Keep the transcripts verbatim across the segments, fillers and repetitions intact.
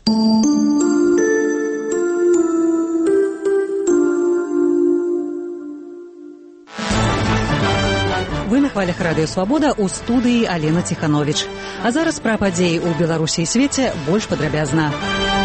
Вы на хвалях Радыё Свабода, у студыі Алена Ціхановіч. А зараз пра падзеі ў Беларусі і свеце больш падрабязна.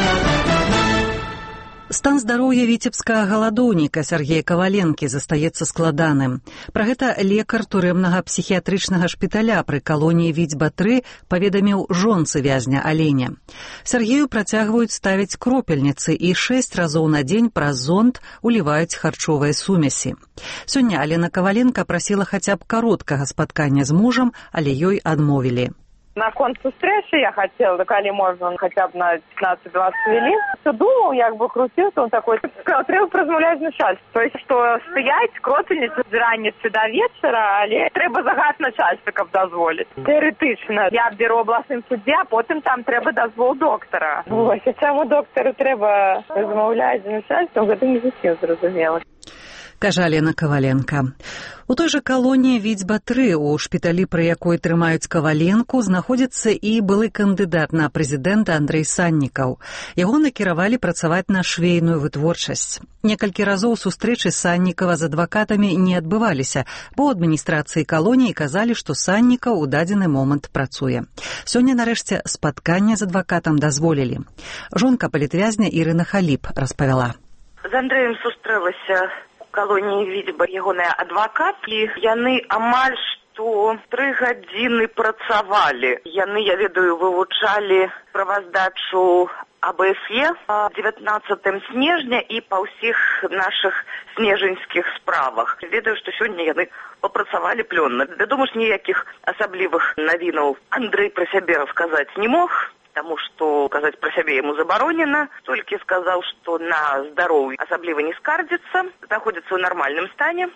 Стан здароўя віцебскага галадоўніка Сергея Каваленкі застаецца складаным. Пра гэта лекар турэмнага псіхіятрычнага шпіталя пры калоніі Віцьба тры паведаміў жонцы вязня Аленя. Сергею працягваюць ставіць кропельніцы і шэсць разоў на дзень праз зонд уліваюць харчовыя сумесі. Сёння Алена Каваленка прасіла хаця б кароткага спаткання з мужам, але ёй адмовілі. На концу стрессы я хотела, коли можно, хотя бы на пятнадцать-двадцать хвилин. Все думал, як бы крутился, он такой, сказал, треба размовлять з начальством. То есть, что стоять в кропельнице з раніці до вечера, але треба загад начальствикам дозволить. Теоретично. Я беру обласним суді, а потім там треба дозвол доктора. Ось, а цьому доктору треба розмовляти з начальством, гэта не зусім зрозуміло. Кажа Алена Каваленка. У той жа калоніі Віцьба тры, у шпіталі, пры якой трымаюць Каваленку, знаходзіцца і былы кандыдат на прэзідэнта Андрэй Саннікаў. Яго накіравалі працаваць на швейную вытворчасць. Некалькі разоў сустрэчы Саннікава з адвакатамі не адбываліся, бо ў адміністрацыі калоніі казалі, што Саннікаў у дадзены момант працуе. Сёння, нарэшце, спатканне з адвакатам дазволілі. Жонка палітвязня Ірына Халіп распавяла. З Андрэем сустрэлася калоніі Віцьба ягоныя адвакаты, яны амаль што тры гадзіны працавалі. Яны, я ведаю, вывучалі справаздачу А Б Ф Е дзевятнаццатым снежня і па ўсіх нашых снежаньскіх справах. Ведаю, што сёння яны папрацавалі плённа. Вядома ж, ніякіх асаблівых навінаў Андрэй пра сябе расказаць не мог, тому что казаць пра сябе яму забаронена, толькі сказаў, што на здароўе асабліва не скардзіцца, знаходзіцца ў нармальным стане.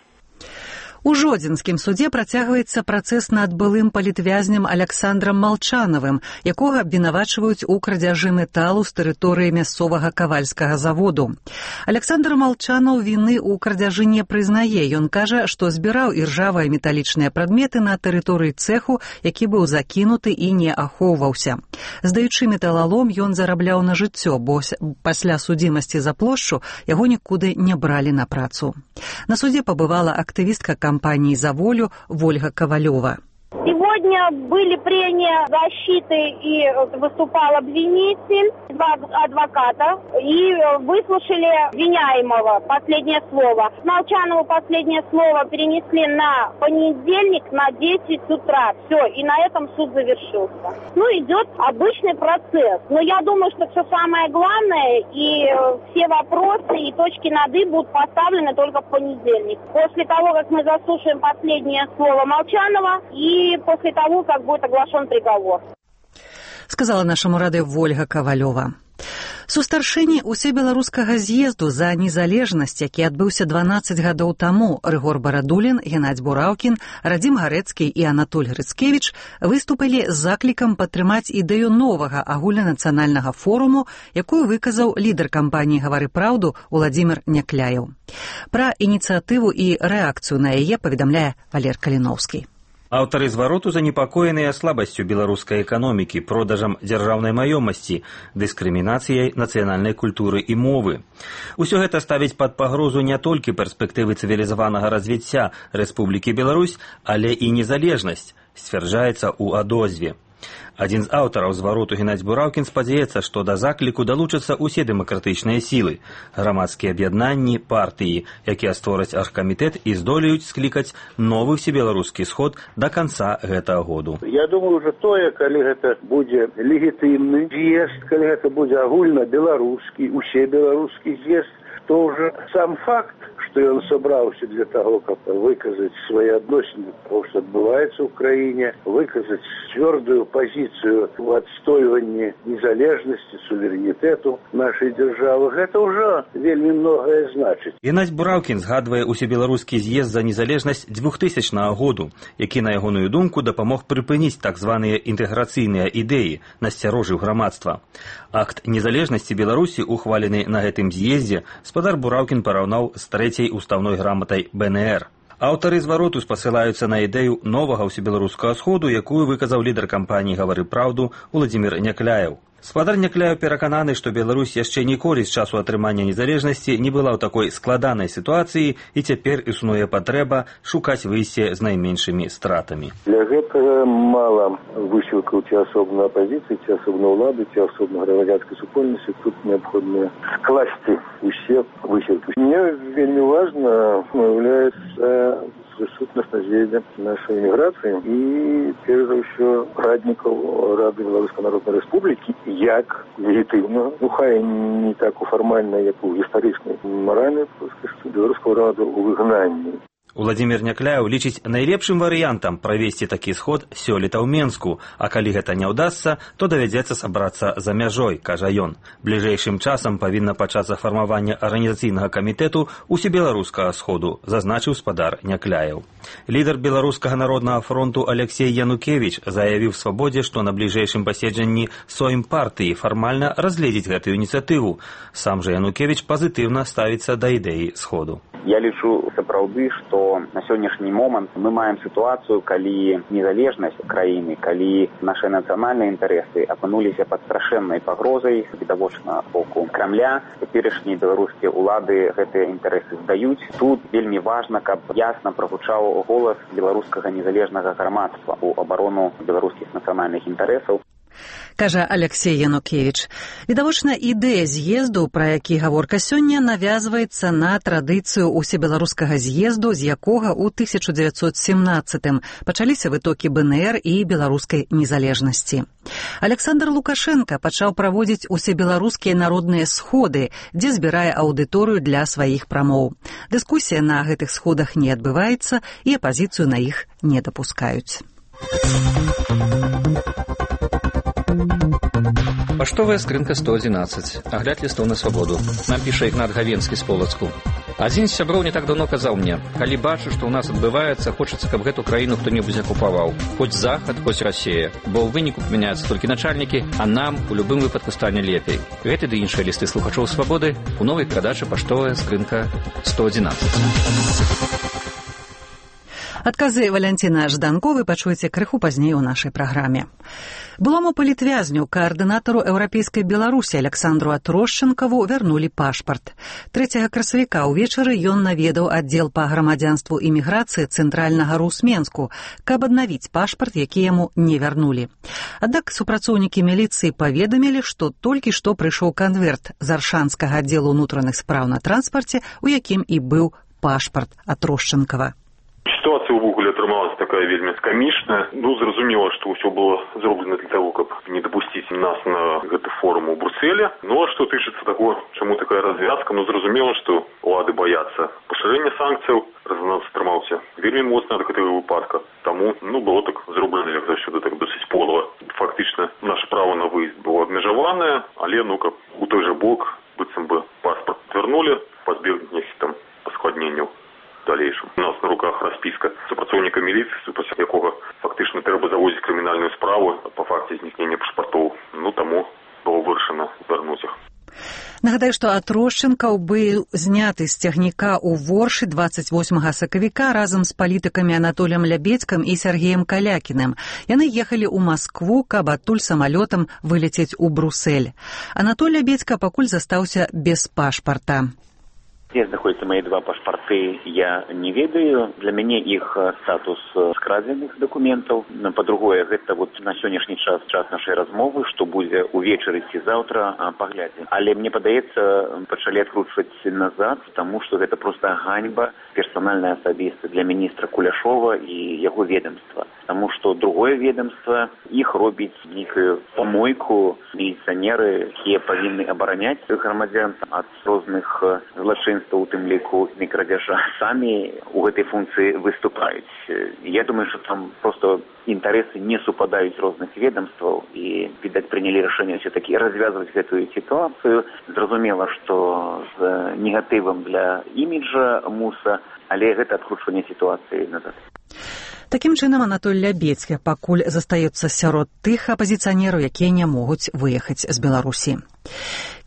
У Жодзінскім судзе працягваецца працэс над былым палітвязнем Аляксандрам Малчанавым, якога абвінавачваюць у крадзяжы металу з тэрыторыі мясцовага кавальскага заводу. Аляксандр Малчанаў віны ў крадзяжы не прызнае. Ён кажа, што збіраў іржавыя металічныя прадметы на тэрыторыі цэху, які быў закінуты і не ахоўваўся. Здаючы металалом, ён зарабляў на жыццё, бо пасля судзімасці за плошчу яго нікуды не бралі на працу. На судзе пабывала актывістка компании «За волю» Ольга Ковалева. Сегодня были прения защиты и выступал обвинитель, два адвоката, и выслушали обвиняемого последнее слово. Молчанову последнее слово перенесли на понедельник на десять утра. Все, и на этом суд завершился. Ну, идет обычный процесс. Но я думаю, что все самое главное и все вопросы и точки над «и» будут поставлены только в понедельник. После того, как мы заслушаем последнее слово Молчанова и И после того, как будет оглашен приговор. Сказала нашаму радыё Ольга Ковалева. Сустаршыні усебеларускага з'езду за незалежнасць, які адбыўся дванаццаць гадоў таму, Рыгор Барадулін, Геннадзь Бураўкін, Радзім Гарэцкі і Анатоль Грыцкевіч выступілі з заклікам падтрымаць ідэю новага агульнанацыянальнага форуму, якую выказаў лідар кампаніі «Гавары праўду» Уладзімір Някляеў. Пра ініцыятыву і рэакцыю на яе паведамляе Валер Каліноўскі. Аўтары звароту занепакоеныя слабасцю беларускай эканомікі, продажам дзяржаўнай маёмасці, дыскрымінацыяй нацыянальнай культуры і мовы. Усё гэта ставіць пад пагрозу не толькі перспектывы цывілізаванага развіцця Рэспублікі Беларусь, але і незалежнасць, сцвярджаецца ў адозве. Адзін з аўтараў звароту Геннадзь Бураўкін спадзяецца, што да закліку далучацца ўсе дэмакратычныя сілы, грамадскія аб'яднанні, партыі, якія створаць аргкамітэт і здолеюць склікаць новы ўсебеларускі сход да канца гэтага году. Я думаю, уже тое, калі гэта будзе легітымны з'езд, калі гэта будзе агульна беларускі, усебеларускі з'езд, то уже сам факт, что он собрался для того, как выказать свои отношения к тому, что отбывается в Украине, выказать твердую позицию в отстаивании незалежности, суверенитету нашей державы. Это уже вельмі многое значит. Геннадзь Бураўкін згадвае усебеларускі з'езд за незалежнасць двухтысячнага году, які, на ягоную думку, дапамог прыпыніць так званыя інтэграцыйныя ідэі, насцярожыў грамадства. Акт незалежнасці Беларусі, ухвалены на гэтым з'ездзе, спадар Бураўкін параўнаў з трэцяй устаўной граматай Б Н Р. Аўтары звароту спасылаюцца на ідэю новага ўсебеларускага сходу, якую выказаў лідар кампаніі «Гавары праўду» Уладзімір Някляеў. Спадар Някляеў перакананы, што Беларусь яшчэ ніколі з часу атрымання незалежнасці не была ў такой складанай сітуацыі і цяпер існуе патрэба шукаць выйсце з найменшымі стратамі. Для гэтага мала высілкаў ці асобна апазіцыі, ці асобна ўлады, ці асобна грамадзянскай супольнасці. Тут неабходна скласці усе высілкі. Мне вельмі важна уяўляецца присутность на з'езде нашей міграції і, перш за все, радників Ради Білоруської Народної Республіки, як легітимного, ну хай не так формально, як у історичній, моральній, білоруського раду у вигнанні. Уладзімір Някляеў лічыць найлепшым варыянтам правесці такі сход сёлета ў Менску, а калі гэта не ўдасца, то давядзецца сабрацца за мяжой, кажа ён. Бліжэйшым часам павінна пачацца фармаванне арганізацыйнага камітэту усебеларускага сходу, зазначыў спадар Някляеў. Лідар Беларускага народнага фронту Алексей Янукевіч заявіў Свабодзе, што на бліжэйшым паседжанні Сойм партыі фармальна разгледзіць гэтую ініцыятыву. Сам жа Янукевіч пазітыўна ставіцца да ідэі сходу. Я лічу сапраўды, што на сённяшні момант мы маем сітуацыю, калі незалежнасць краіны, калі нашы нацыянальныя інтарэсы апынуліся пад страшэннай пагрозай, відавочна боку Крамля. Цяперашнія беларускія ўлады гэтыя інтарэсы здаюць. Тут вельмі важна, каб ясна прагучаў голас беларускага незалежнага грамадства ў абарону беларускіх нацыянальных інтарэсаў. Кажа Алексей Янукевіч. Відавочна, ідэя з'езду, пра які гаворка сёння, навязваецца на традыцыю усебеларускага з'езду, з якога ў тысяча дзевяцьсот семнаццатым пачаліся вытокі бэ эн эр і беларускай незалежнасці. Александр Лукашенко пачаў праводзіць усебеларускія народныя сходы, дзе збірае аўдыторыю для сваіх прамоў. Дыскусія на гэтых сходах не адбываецца і апазіцыю на іх не дапускаюць. Паштовая скрынка сто адзінаццаць. Агляд лістоў на свабоду. Нам піша Ігнат Гавенскі з Полацку. Адзін з сяброў не так даўно казаў мне: калі бачу, што ў нас адбываецца, хочацца, каб гэту краіну хто-небудзь акупаваў. Хоць Захад, хоць Расія. Бо ў выніку памяняюцца толькі начальнікі, а нам у любым выпадку стане лепей. Гэты ды іншыя лісты слухачоў свабоды у новай перадачы «Паштовая скрынка сто адзінаццаць». Адказы Валянціна Жданко вы пачуеце крыху пазней у нашай праграме. Былому палітвязню, каардынатару Еўрапейскай Беларусі Александру Атрощенкаву вярнулі пашпарт. трэцяга красавіка ўвечары ён наведаў аддзел па грамадзянству і міграцыі цэнтральнага Русменску, каб аднавіць пашпарт, які яму не вярнулі. Аднак супрацоўнікі міліцыі паведамілі, што толькі што прыйшоў канверт з аршанскага аддзелу ўнутраных спраў на транспарце, у якім і быў пашпарт Атрощенкава. Ситуация увогуле атрымалась такая вельмі камічная. Ну, зразумела, што ўсё было зроблена для того, каб не дапусціць нас на гэты форум у Брюсселе. Ну, а што тычыцца таго, чаму такая развязка? Ну, зразумела, што улады баяцца пашырэння санкцыяў. Рэзананс атрымаўся вельмі моцна ад гэтага выпадка. Таму, ну, было так зроблена, як заўсёды, так досыць полава. Фактычна, наше право на выезд было абмежаванае, але, ну, каб у той жа бок, быццам бы паспорт вярнулі, пазбегнуць нейкіх там паскладненняў дальейшым. У нас на руках распіска супрацоўніка міліцыі, пасля якога фактычна трэба заводзіць крымінальную справу па факце знікнення пашпартоў. Ну, таму было вырашана вярнуць іх. Нагадаю, што Атрощенкаў быў зняты з цягніка ў Воршы дваццаць восьмага сакавіка разам з палітыкамі Анатоліем Лябедзькім і Сергеем Калякіным. Яны ехалі ў Маскву, каб адтуль самалётам вылецець у Бруссель. Анатоль Лябедзька пакуль застаўся без пашпарта. Где находятся мои два пашпарты, я не ведаю. Для мяне іх статус скрадзеных документаў. Па-другое, гэта вот на сённяшні час, час нашай размовы, што будзе увечары ці заўтра, паглядзім. Але мне падаецца, пачалі адкручваць назад, таму што гэта проста ганьба персанальная асабіста для міністра Куляшова і яго ведомства. Таму што другое ведомства іх робіць нейкую помойку міліцыянеры, якія павінны абараняць грамадзян ад розных злачынств, у тым ліку і крадзяжа, самі у гэтай функцыі выступаюць. Я думаю, што там просто інтарэсы не супадаюць розных ведомстваў і, відаць, прынялі рашэнне ўсё-такі развязваць гэтую сітуацыю. Зразумела, што з негатывам для іміджа муса, але гэта адкручванне сітуацыі назад. Такім чынам, Анатоль Лябедзькі пакуль застаецца сярод тых апазіцыянераў, якія не могуць выехаць з Беларусі.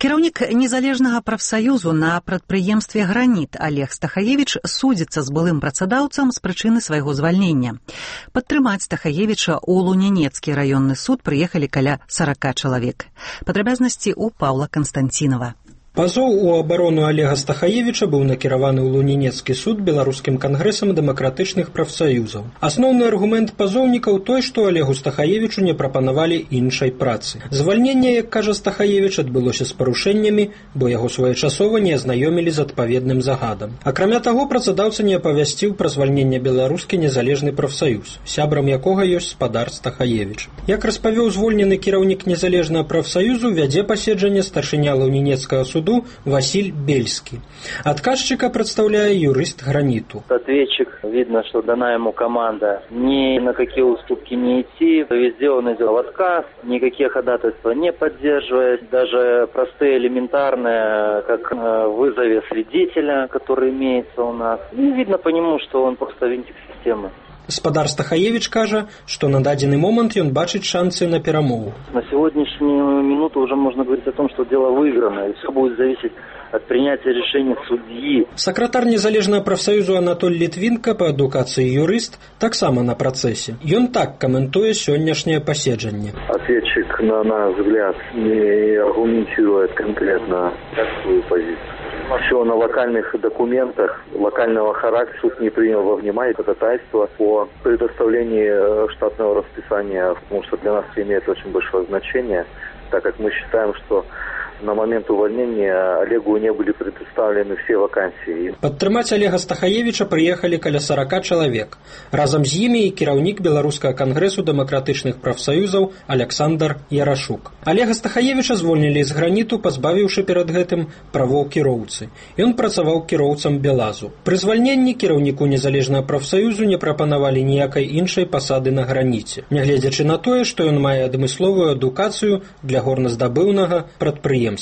Кіраўнік незалежнага прафсаюзу на прадпрыемстве «Граніт» Олег Стахаевич судзіцца з былым працадаўцам з прычыны свайго звальнення. Падтрымаць Стахаевича ў Лунянецкі раённы суд прыехалі каля сорока чалавек. Падрабязнасці ў Паўла Канстанцінова. Пазоў у абарону Олега Стахаевича быў накіраваны ў Лунянецкі суд Беларускім кангрэсам дэмакратычных прафсаюзаў. Асноўны аргумент пазоўнікаў той, што Олегу Стахаевичу не прапанавалі іншай працы. Звальненне, як кажа Стахаевич, адбылося з парушэннямі, бо яго своечасова не азнаёмілі з адпаведным загадам. Акрамя таго, працадаўца не апавясціў пра звальненне беларускі незалежны прафсаюз, сябрам якога ёсць спадар Стахаевич. Як распавёў звольнены кіраўнік незалежнага прафсаюзу, вядзе паседжанне старшыня Лунянецкага суду Василь Бельский. Отказчика представляет юрист «Граниту». Ответчик, видно, что дана ему команда ни на какие уступки не идти. Везде он идет отказ, никакие ходатайства не поддерживает. Даже простые элементарные, как в вызове свидетеля, который имеется у нас. И видно по нему, что он просто винтик системы. Спадар Стахаевич кажа, што на дадзены момант ён бачыць шансы на перамогу. На сегодняшнюю минуту уже можно говорить о том, что дело выиграно, и все будет зависеть от принятия решения судьи. Сакратар незалежнага прафсаюзу Анатоль Літвінка, па адукацыі юрыст, таксама на працэсе. Ён так каментуе сённяшняе паседжанне. Ответчик, на наш взгляд, не аргументирует конкретно свою позицию. Все на локальных документах локального характера суд не принял во внимание ходатайство по предоставлению штатного расписания, потому что для нас это имеет очень большое значение, так как мы считаем, что на момент увольнения Олегу не были предоставлены все вакансии. Падтрымаць Олега Стахаевича прыехалі каля сорока чалавек. Разам з імі і кіраўнік Беларускага кангрэсу дэмакратычных прафсаюзаў Александр Ярашук. Олега Стахаевича звольнілі з «Граніту», пазбавіўшы перад гэтым правоў кіроўцы. Ён працаваў кіроўцам Белазу. Пры звальненні кіраўніку незалежнага прафсаюзу не прапанавалі ніякай іншай пасады на «Граніце», нягледзячы на тое, што ён мае адмысловую адукацыю для горназдабыўнага прадпрыемства.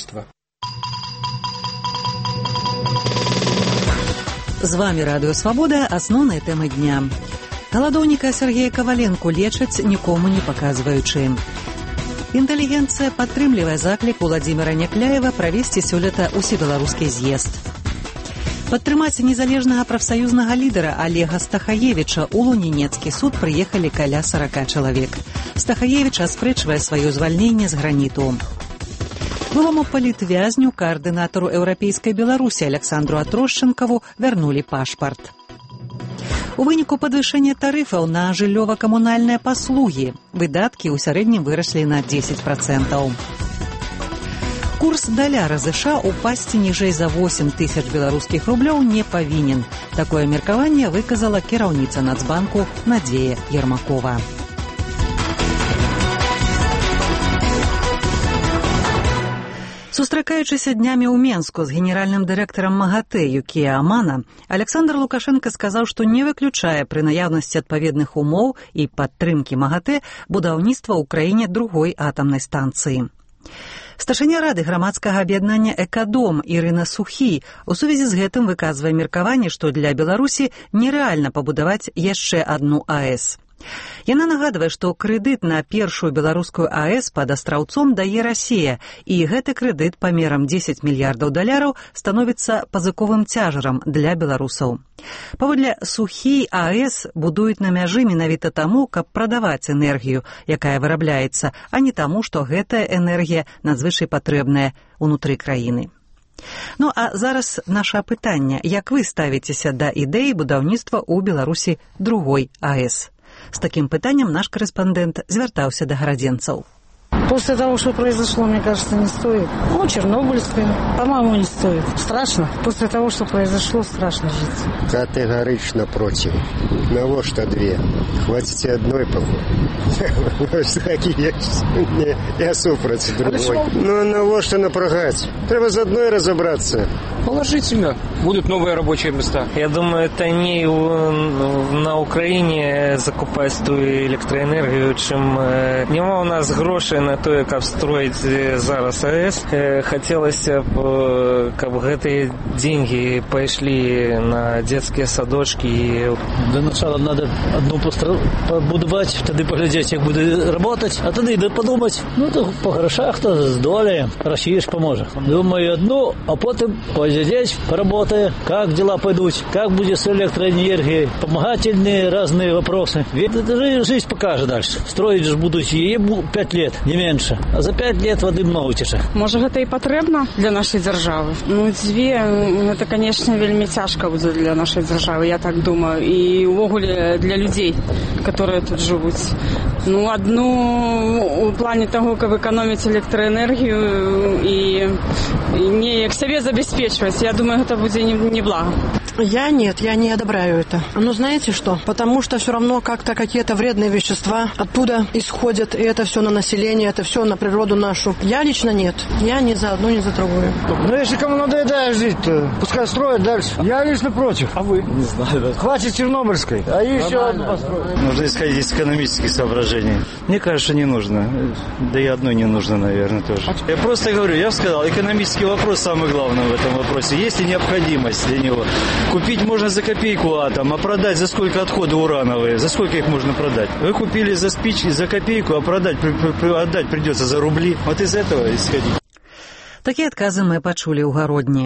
З вами Радыё Свабода, асноўныя тэмы дня. Галадоўніка Сергея Каваленку лечаць, нікому не паказваючы. Інтэлігенцыя падтрымлівае заклік Уладзіміра Някляева правесці сёлета усебеларускі з'езд. Падтрымаць незалежнага прафсаюзнага лідара Олега Стахаевича ў Лунянецкі суд прыехалі каля сорока чалавек. Стахаевич аспрэчвае сваё звальненне з «Граніту». Былому палітвязню, координатору Еўрапейскай Беларусі Александру Атрощенкову вярнулі пашпарт. У выніку падвышэння тарыфаў на жыллёва-камунальныя паслугі выдаткі ў сярэднім выраслі на дзесяць працэнтаў. Курс даляра ЗША упасці ніжэй за восемь тысяч беларускіх рублёў не павінен. Такое меркаванне выказала кіраўніца Нацбанку Надзея Ермакова. Сустракаючыся днямі ў Менску з генеральным дырэктарам МАГАТЭ Юкія Амана, Александр Лукашенко сказаў, што не выключае пры наяўнасці адпаведных умоў і падтрымкі МАГАТЭ будаўніцтва ў краіне другой атамнай станцыі. Старшыня рады грамадскага аб'яднання «Экадом» Ірына Сухі у сувязі з гэтым выказвае меркаванне, што для Беларусі нерэальна пабудаваць яшчэ адну АЭС. Яна нагадвае, што крэдыт на першую беларускую АЭС пад Астраўцом дае Расія, і гэты крэдыт памерам дзесяць мільярдаў даляраў становіцца пазыковым цяжарам для беларусаў. Паводле Сухі, АЭС будуюць на мяжы менавіта таму, каб прадаваць энергію, якая вырабляецца, а не таму, што гэтая энергія надзвычай патрэбная ўнутры краіны. Ну а зараз наша пытанне, як вы ставіцеся да ідэі будаўніцтва ў Беларусі другой АЭС? С таким пытанием наш корреспондент звертаўся до гарадзенцаў. После того, что произошло, мне кажется, не стоит. Ну, Чернобыльская, по-моему, не стоит. Страшно. После того, что произошло, страшно жить. Категорично против. На что две? Хватит одной, по-моему. Так и есть. Я супротив другой. Ну, на что напрягать? Треба с одной разобраться. Положительно. Будут новые рабочие места. Я думаю, это не на Украине закупать ту электроэнергию, чем нема у нас грошей на тое, каб строіць зараз АЭС. Хацелася б, каб гэтыя деньги пайшлі на детскія садочки. Для начала надо одну побудовать, тады поглядеть, як буде работать, а тады подумать, ну то по грошах, то с долей Россия ж поможет. Думаю, одну, а потом поглядеть, поработая, как дела пойдут, как будет с электроэнергией, помогательные разные вопросы. Ведь это жизнь покажет дальше. Строить же будут ей пять лет, не меньше. А за пять лет воды много тече. Может, это и потребно для нашей державы? Ну, две, это, конечно, вельми тяжко будет для нашей державы, я так думаю. И увогуле для людей, которые тут живут. Ну, одну у плане того, как экономить электроэнергию и, и не к себе забеспечивать, я думаю, это будет не, не благо. Я нет, я не одобряю это. Но знаете что? Потому что все равно как-то какие-то вредные вещества оттуда исходят, и это все на население, это все на природу нашу. Я лично нет. Я ни за одну, ни за другую. Ну, если кому надоедает жить, то пускай строят дальше. Я лично против. А вы? Не знаю. Да. Хватит Чернобыльской, а еще одну построить. Нужно исходить из экономических соображений. Мне кажется, не нужно. Да и одной не нужно, наверное, тоже. Я просто говорю, я сказал, экономический вопрос самый главный в этом вопросе. Есть ли необходимость для него? Купить можно за копейку атом, а продать за сколько отходы урановые? За сколько их можно продать? Вы купили за спички, за копейку, а продать, при, при, отдать придется за рубли. Вот из этого исходить. Такие отказы мы почули у Городни.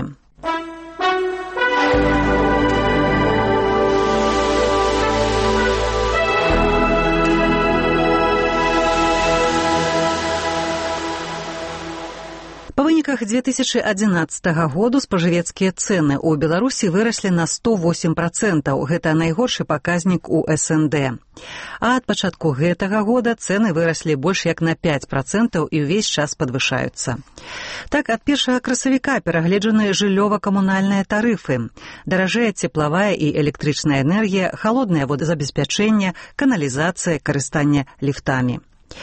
Па выніках две тысячи одиннадцатого году спажывецкія цэны ў Беларусі выраслі на сто восемь процентаў. Гэта найгоршы паказнік у эс эн дэ. А ад пачатку гэтага года цэны выраслі больш як на пять процентаў і ўвесь час падвышаюцца. Так, ад першага красавіка перагледжаны жыллёва-камунальныя тарыфы. Даражэе цеплавая і электрычная энергія, халоднае водазабеспячэнне, каналізацыя, карыстанне ліфтамі.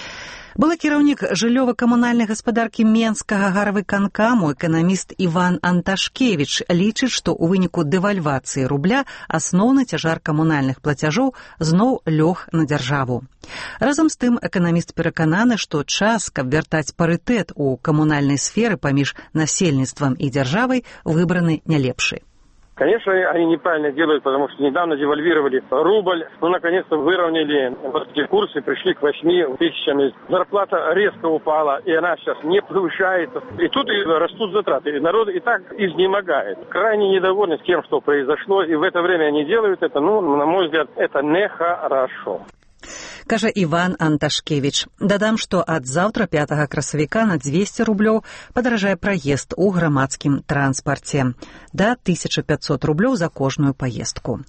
Былы кіраўнік жыллёва-камунальнай гаспадаркі Менскага гарвыканкаму эканаміст Іван Анташкевіч лічыць, што ў выніку дэвальвацыі рубля асноўны цяжар камунальных плацяжоў зноў лёг на дзяржаву. Разам з тым эканаміст перакананы, што час, каб вяртаць парытэт у камунальнай сферы паміж насельніцтвам і дзяржавай, выбраны не лепшы. Конечно, они неправильно делают, потому что недавно девальвировали рубль, ну, наконец-то выровняли эти курсы, пришли к восьми тысячам. Зарплата резко упала, и она сейчас не повышается. И тут и растут затраты, и народ и так изнемогает. Крайне недовольны тем, что произошло, и в это время они делают это, ну, на мой взгляд, это нехорошо. Кажа Іван Анташкевіч. Дадам, што ад заўтра пятага красавіка на двести рублёў падаражае праезд у грамадскім транспарце. Да тысяча пятьсот рублёў за кожную паездку.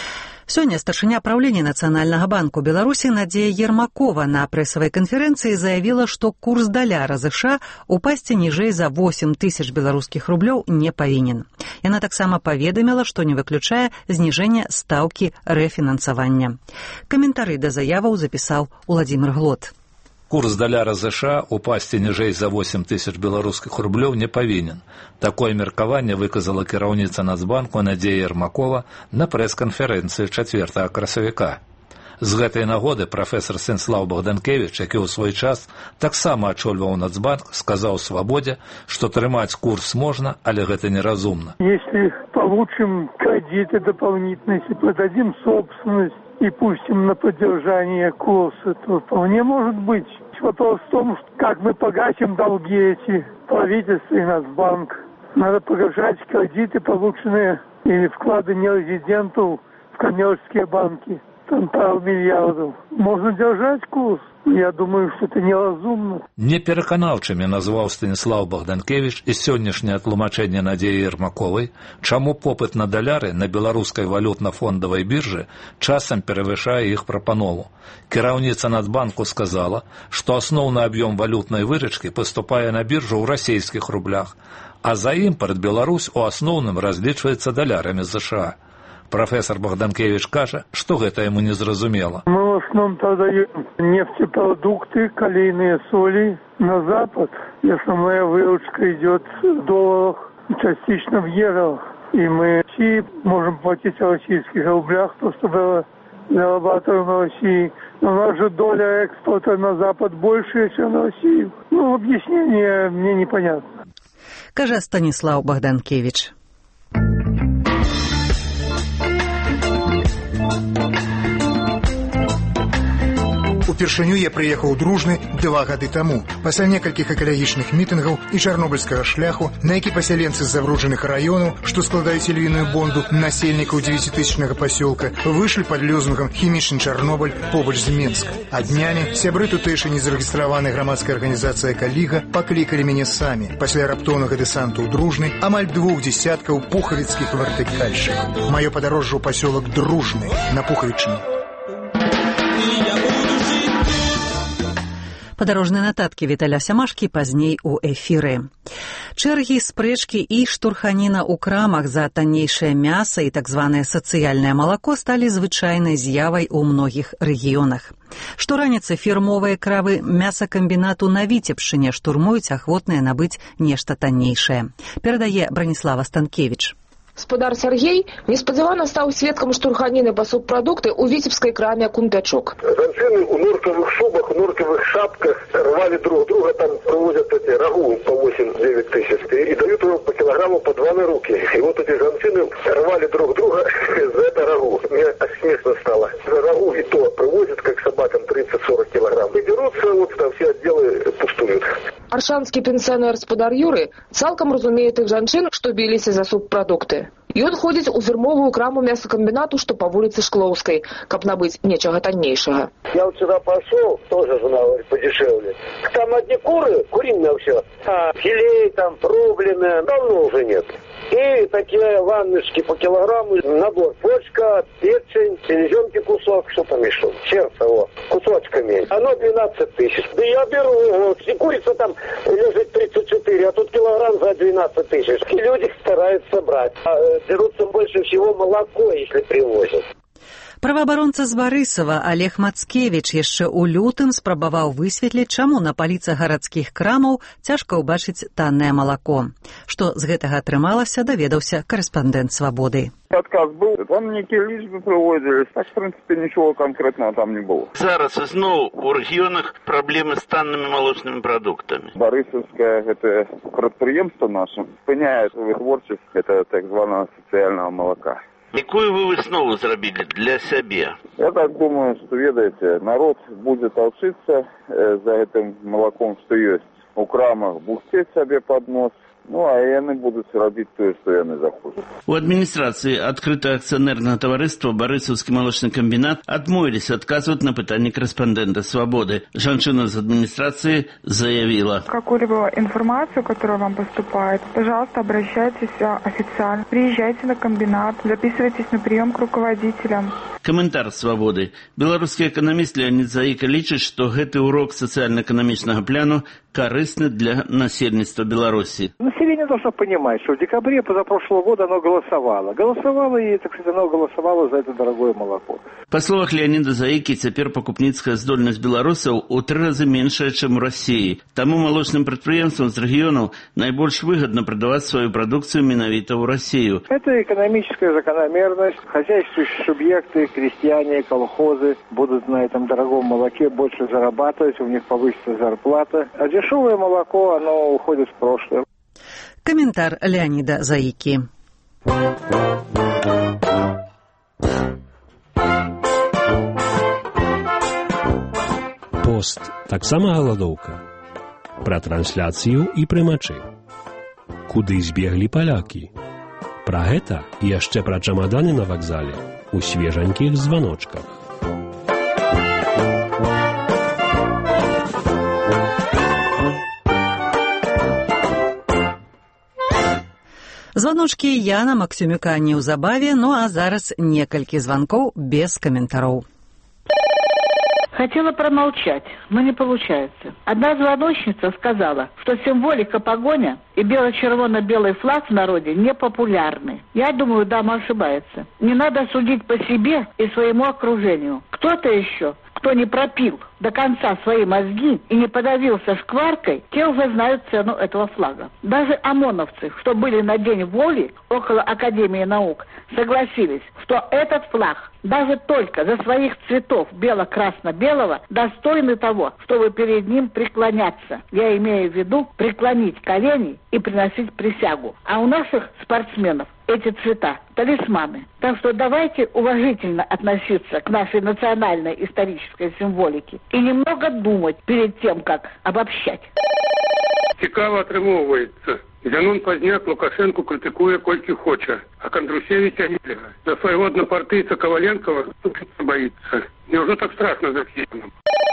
Сёння старшыня праўлення Нацыянальнага банку Беларусі Надзея Ермакова на прэсавай канферэнцыі заявіла, што курс даляра ЗША упасці ніжэй за восемь тысяч беларускіх рублёў не павінен. Яна таксама паведаміла, што не выключае зніжэнне стаўкі рэфінансавання. Каментары да заяваў запісаў Уладзімир Глот. Курс даляра ЗША упасці ніжэй за восемь тысяч беларускіх рублёў не павінен. Такое меркаванне выказала кіраўніца Нацбанку Надзея Ермакова на прэс-канферэнцыі чацвёртага красавіка. З гэтай нагоды прафесор Станіслаў Богданкевіч, які ў свой час таксама ачольваў Нацбанк, сказаў Свабодзе, што трымаць курс можна, але гэта неразумна. Если получим кредиты дополнительные, если продадим собственность и пустим на поддержание курса, то вполне может быть. Вопрос в том, как мы погасим долги эти, правительство и Нацбанк. Надо погашать кредиты, полученные или вклады нерезидентов в коммерческие банки. Там пару мільярдаў. Можна дзяржаць курс. Я думаю, што это неразумна. Непераканаўчымі назваў Станіслаў Богданкевіч і сённяшняе тлумачэнне Надзеі Ермаковай, чаму попыт на даляры на беларускай валютна-фондавай біржы часам перавышае іх прапанову. Кіраўніца Нацбанку сказала, што асноўны аб'ём валютнай выручкі паступае на біржу ў расійскіх рублях, а за імпарт Беларусь у асноўным разлічваецца далярамі ЗША. Профессор Богданкевич кажа, что гэта ему не зразумела. Мы в основном продаем нефтепродукты, калийные соли на Запад. И основная выручка идет в долларах, частично в евро. И мы можем платить в российских рублях, то, что было зарабатываем в России. Но у нас же доля экспорта на Запад больше, чем в Россию. Ну, объяснение мне непонятно. Каже Станіслав Богданкевич. Упершыню я прыехаў у Дружны два гады таму. Пасля некалькіх экалагічных мітынгаў і чарнобыльскага шляху, на які пасяленцы з забруджаных раёнаў, што складаюць львіную бонду насельнікаў дзевяцітысячнага пасёлка, выйшлі пад лозунгам «Хімічны Чарнобыль побач з Менскам». А днямі сябры тутэйшай незарэгістраванай грамадскай арганізацыі «Каліга» паклікалі мяне самі. Пасля раптоўнага дэсанту ў Дружны амаль двух дзесяткаў пухавіцкіх вартыкальшчыкаў. Маё падарожжа ў пасёлак Дружны на Пухавічыне. Падарожныя нататкі Віталя Сямашкі пазней у эфіры. Чэргі, спрэчкі і штурханіна ў крамах за таннейшае мяса і так званае сацыяльнае малако сталі звычайнай з'явай у многіх рэгіёнах. Штораніцы фірмовыя кравы мясакамбінату на Віцебшчыне штурмуюць ахвотныя набыць нешта таннейшае. Перадае Браніслава Станкевіч. Спадар Сергей неспадзявана стаў сведкам штурханіны па субпрадукты ў віцебскай краме «Кундачок». Жанчыны ў норкавых шубах, у норкавых шапках рвали друг друга, там привозят эти рагу по восемь-девять тысяч и дают его по килограмму по два на руки. И вот эти жанчыны рвали друг друга за это рагу. Мне аж смешно стало. За рагу и то привозят, как собакам, тридцать-сорок килограмм. И дерутся, вот там все отделы пустуют. Аршанскі пенсіонер спадар Юры цалкам разумее тых жанчын, што біліся за субпрадукты. Ён ходзіць у фірмовую краму мясакамбінату, што па вуліцы Шклоўскай, каб набыць нечага таннейшага. Я вот сюда пошел, тоже жена говорит, подешевле. Там одни куры, куриное все, а филей там, рубленое, давно уже нет. И такие ваннышки по килограмму, набор почка, печень, селезенки кусок, что там еще, сердце, вот, кусочками. Оно двенадцать тысяч. Да я беру, вот, и курица там лежит тридцать четыре, а тут килограмм за двенадцать тысяч. И люди стараются брать. А, дерутся больше всего молоко, если привозят. Праваабаронца з Барысава Олег Мацкевіч яшчэ ў лютым спрабаваў высветліць, чаму на паліцах гарадскіх крамаў цяжка ўбачыць таннае малако. Што з гэтага атрымалася, даведаўся корэспандэнт «Свабоды». Отказ был, там некие лічбы проводились, так, в принципе, ничего конкретного там не было. Зараз зноў у рэгіёнах праблемы з таннымі малочнымі прадуктамі. Барысаўскае гэта прадпрыемства наше спыняе вытворчасць гэта так званого сацыяльнага малака. Якую вы выснову зрабілі для сябе? Я так думаю, что, ведаеце, народ будет толчиться э, за этим молоком, что есть у крамах, бухтеть себе под нос. Ну, а яны будуць рабіць тое, што яны захочуць. У адміністрацыі адкрытага акцыянернага таварыства «Барысаўскі малочны камбінат» адмовіліся адказваць на пытанні корэспандэнта «Свабоды». Жанчына з администрации заявила: какую-либо информацию, которая вам поступает, пожалуйста, обращайтесь официально. Приезжайте на комбинат, записывайтесь на прием к руководителям. Каментар «Свободы». Беларускі эканаміст Леонид Заика лічыць, што гэты урок сацыяльна-эканамічнага пляну корыстны для насельніцтва Беларуси. Население должно понимать, что в декабре позапрошлого года оно голосовало. Голосовало и, так сказать, оно голосовало за это дорогое молоко. Па словах Леонида Заики, цяпер пакупніцкая здольнасць беларусаў у тры разы меншая, чым у России. Таму малочным прадпрыемствам з рэгіёнаў найбольш выгодно продавать свою продукцию менавіта ў Россию. Это экономическая закономерность. Хозяйствующие субъекты, крестьяне, колхозы будут на этом дорогом молоке больше зарабатывать, у них повысится зарплата. А дешевое молоко, оно уходит в прошлое. Коментар Леонида Заики. Пост таксама галадоўка. Пра трансляцыю і прымачы. Куды збеглі палякі? Пра гэта і яшчэ пра чамаданы на вакзале у свежанькіх званочках. Званочкі Яна Максюмюка неўзабаве, ну а зараз некалькі званкоў без каментароў. Хотела промолчать, но не получается. Одна звоночница сказала, что символика погоня и бело-червоно-белый флаг в народе не популярны. Я думаю, дама ошибается. Не надо судить по себе и своему окружению. Кто-то еще Кто не пропил до конца свои мозги и не подавился шкваркой, те уже знают цену этого флага. Даже ОМОНовцы, что были на День воли около Академии наук, согласились, что этот флаг даже только за своих цветов бело-красно-белого достойны того, чтобы перед ним преклоняться. Я имею в виду преклонить колени и приносить присягу. А у наших спортсменов эти цвета – талисманы. Так что давайте уважительно относиться к нашей национальной исторической символике и немного думать перед тем, как обобщать. Цікаво атрымоўваецца. Зянон Пазняк Лукашенко критикує колькі хоче, а Кондрушевича нельга. За своего однопартийца Коваленкова ступиться боится. Неужели так страшно за Киевом?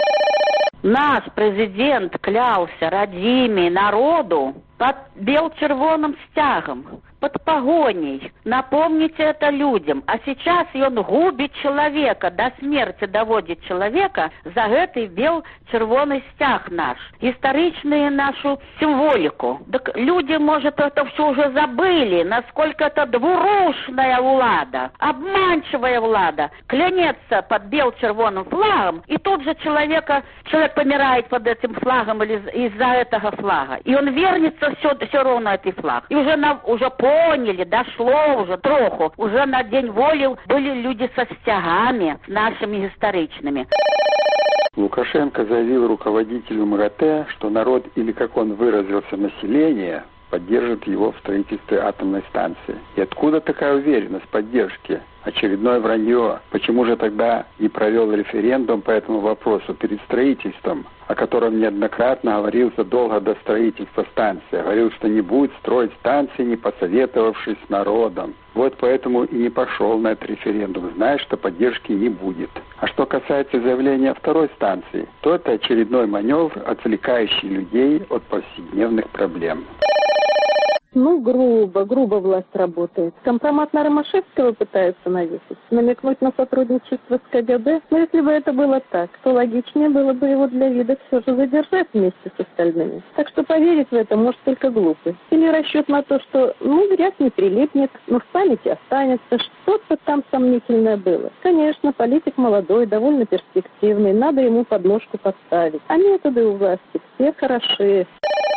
Наш президент клялся родиме народу под бел-червоным стягом, под погоней. Напомните это людям. А сейчас он губит человека, до смерти доводит человека за этой бел-червоный стяг наш. Историчную нашу символику. Так люди, может, это все уже забыли, насколько это двурушная влада, обманчивая влада. Клянется под бел-червоным флагом, и тут же человека, человек помирает под этим флагом или из-за этого флага. И он вернется все, все равно этой флаг. И уже, на, уже поняли, дошло уже троху. Уже на День воли были люди со стягами нашими историчными. Лукашенко заявил руководителю МАГАТЭ, что народ, или как он выразился, население, поддержит его в строительстве атомной станции. И откуда такая уверенность поддержки? Очередное вранье. Почему же тогда не провел референдум по этому вопросу перед строительством, о котором неоднократно говорил задолго до строительства станции? Говорил, что не будет строить станции, не посоветовавшись с народом. Вот поэтому и не пошел на этот референдум, зная, что поддержки не будет. А что касается заявления о второй станции, то это очередной маневр, отвлекающий людей от повседневных проблем. Ну, грубо, грубо власть работает. Компромат на Ромашевского пытаются навесить, намекнуть на сотрудничество с КГБ. Но если бы это было так, то логичнее было бы его для вида все же задержать вместе с остальными. Так что поверить в это может только глупый. Или расчет на то, что, ну, грязь не прилипнет, но в памяти останется. Что-то там сомнительное было. Конечно, политик молодой, довольно перспективный, надо ему подножку подставить. А методы у власти все хороши.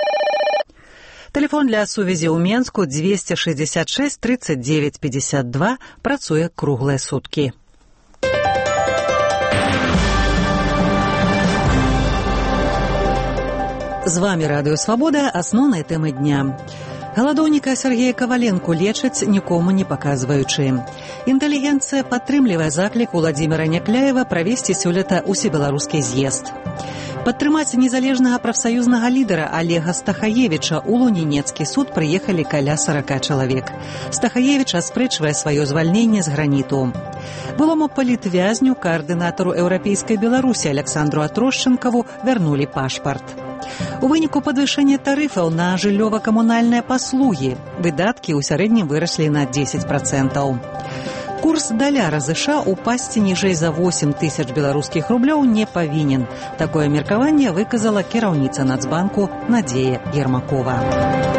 Телефон для сувязі ў Менску двести шестьдесят шесть тридцать девять пятьдесят два працуе круглыя суткі. З вами Радыё Свабода, асноўныя тэмы дня. Галадоўніка Сергея Коваленко лечаць, нікому не паказваючы. Інтэлігенцыя падтрымлівае заклік Уладзіміра Някляева правесці сёлета усебеларускі з'езд. Падтрымаць незалежнага прафсаюзнага лідара Олега Стахаевіча ў Лунінецкі суд прыехалі каля сорока чалавек. Стахаевіч аспрэчвае сваё звальненне з граніту. Былому палітвязню, каардынатару еўрапейскай Беларусі Александру Атрошчынкаву вярнулі пашпарт. У выніку падвышэння тарыфаў на жыллёва-камунальныя паслугі выдаткі ў сярэднім выраслі на дзесяць працэнтаў. Курс даляра США упасці ніжэй за восемь тысяч беларускіх рублёў не павінен. Такое меркаванне выказала кіраўніца Нацбанку Надзея Ермакова.